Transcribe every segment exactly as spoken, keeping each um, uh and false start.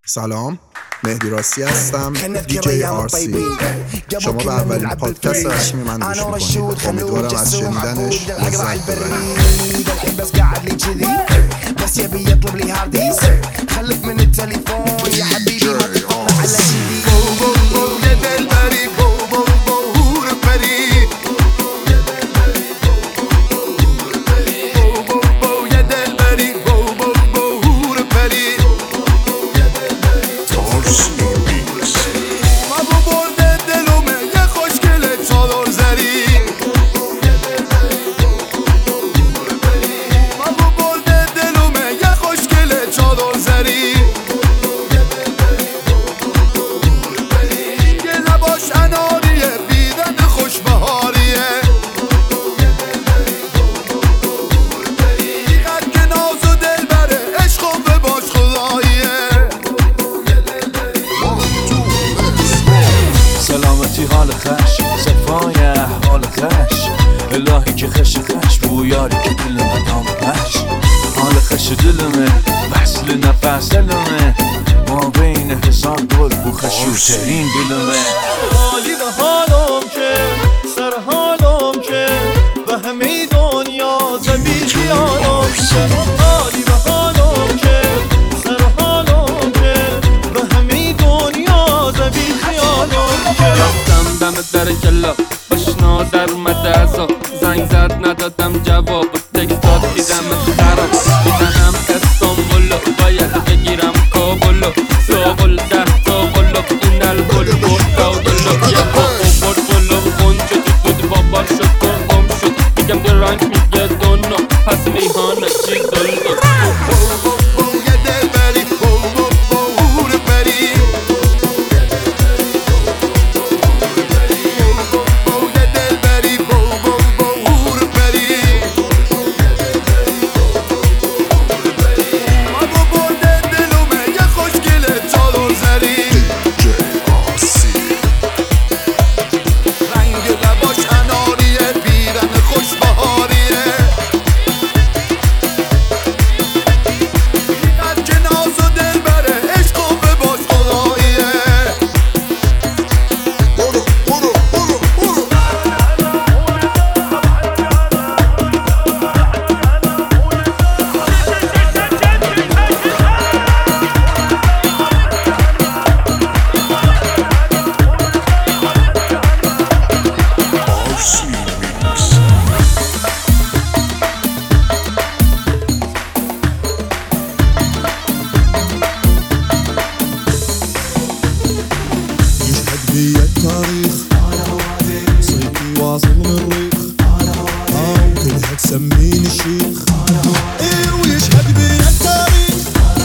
سلام، مهدی راستی هستم، دیجی آر سی. شما به اولین پادکست رسمی من گوش میکنید. امیدوارم از شنیدنش لذت ببرید. بس قاعد لي كذي بس يبي يطلب لي هارديس خليك من التليفون يا حبيبي ما تطلع على سيدي بو بو بو يا دلبري بو بو بو هور فري بو بو بو يا دلبري بو بو بو هور فري ما بو برد دلومه یه خوشگل چادر زری حال خش صفای احوال خش الهی که خش خش بویاری که دل مدام خش حال خش دلمه وصل نفس دلمه ما بین هزار گل بو خشوترین دلمه حالی به حالم که سر حالم که به همه دنیا زمین خیالم که حالی به حالم که سر حالم که به همه دنیا زمین خیالم که دم در جلا بشنا در اومده ازا زنگ زد ندادم جواب تکست داد دیدم خراب دیدم استانبولو باید بگیرم کابلو ساقل ده تا قلو این الگل برکا و دلو یه با اوبر بلو خونچه تو دود بابار شد کنقم شد میگم درنگ میگه دونو پس میهانه چی دلو التاريخ صيتي واصل من الريخ وكلها تسميني الشيخ ايه ويشهد بيا التاريخ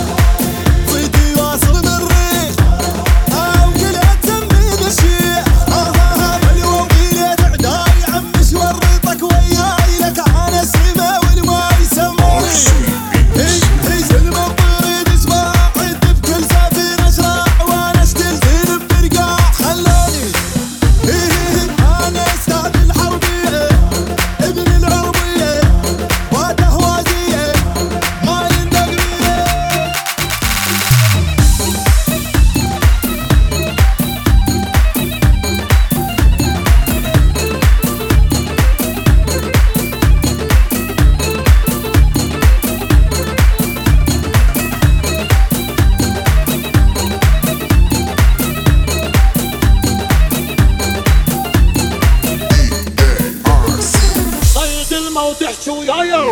صيتي واصل من الريخ وكلها تسميني الشيخ اليوم ليلة عداي عمش ورطك وياي لك انا السما والما يسموني هي سلمى الطريد اسمع عد بكل سفينة شراع وانا استلزم برقاع خلوني انا استاذ الحربية ابن العربية وتهوازية مال النقرية صيد الموت يحشو يايا